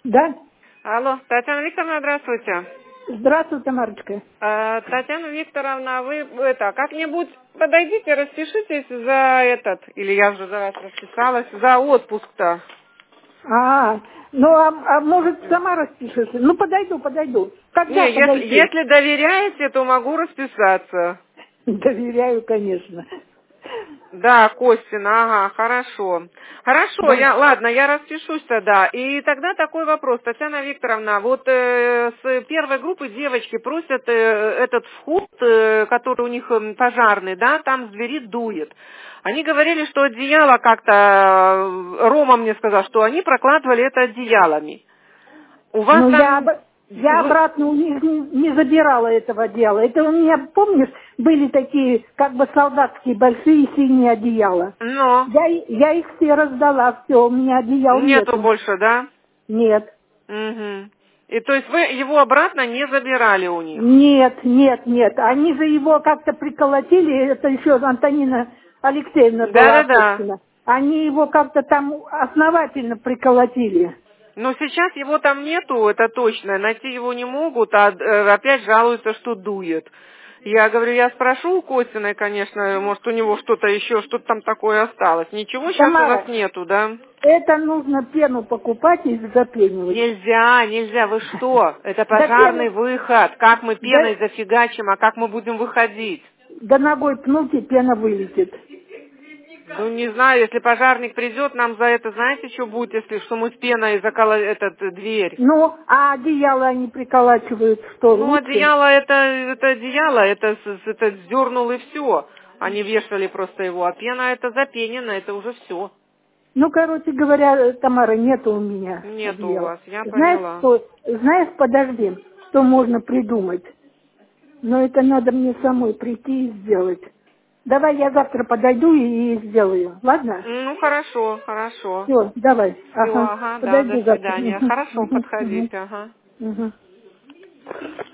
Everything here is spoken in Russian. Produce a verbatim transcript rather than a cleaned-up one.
Да? Алло, Татьяна Викторовна, здравствуйте. Здравствуйте, Марочка. А, Татьяна Викторовна, вы это, как-нибудь подойдите, распишитесь за этот, или я уже за вас расписалась, за отпуск-то. А, ну, а, а может, сама распишется? Ну, подойду, подойду. Когда Не, если, подойти? если доверяете, то могу расписаться. Доверяю, конечно. Да, Костина, ага, хорошо. Хорошо, Да. я, ладно, я распишусь тогда. И тогда такой вопрос, Татьяна Викторовна, вот э, с первой группы девочки просят э, этот вход, э, который у них э, пожарный, да, там с двери дует. Они говорили, что одеяло как-то, э, Рома мне сказал, что они прокладывали это одеялами. У вас Ну, я, там... об- я Вы... обратно у них не, не забирала этого дела. Это у меня, помнишь, были такие, как бы солдатские, большие синие одеяла. Но, Я, и- я их все раздала, все, у меня одеял нету нету. больше, да? Нет. Угу. И то есть вы его обратно не забирали у них? Нет, нет, нет. Они же его как-то приколотили, это еще Антонина Алексеевна была Да-да-да. Апостина. Они его как-то там основательно приколотили. Но сейчас его там нету, это точно. Найти его не могут, а э, опять жалуются, что дует. Я говорю, я спрошу у Костиной, конечно, может у него что-то еще, что-то там такое осталось. Ничего сейчас у вас Тамара, нету, да? это нужно пену покупать и запенивать. Нельзя, нельзя, вы что? Это Да пожарный пену, выход. Как мы да, пеной зафигачим, а как мы будем выходить? да ногой пнуть и пена вылетит. Ну, не знаю, если пожарник придет, нам за это, знаете, что будет, если что мы с пеной закола этот э, дверь? Ну, а одеяло они приколачивают, что Ну, лучше? одеяло это, это одеяло, это, с- с- это сдернул и все. Они вешали просто его, а пена это запенено, это уже все. Ну, короче говоря, Тамара, нету у меня Нету у одеяла. вас, я Знаешь, поняла. что, знаешь, подожди, что можно придумать? Но это надо мне самой прийти и сделать. Давай я завтра подойду и, и сделаю. Ладно? Ну, хорошо, хорошо. Все, давай. Все, Ага. ага, да, до Подойду завтра. свидания. Мгм, Хорошо, мгм, мгм, подходите, ага. мгм.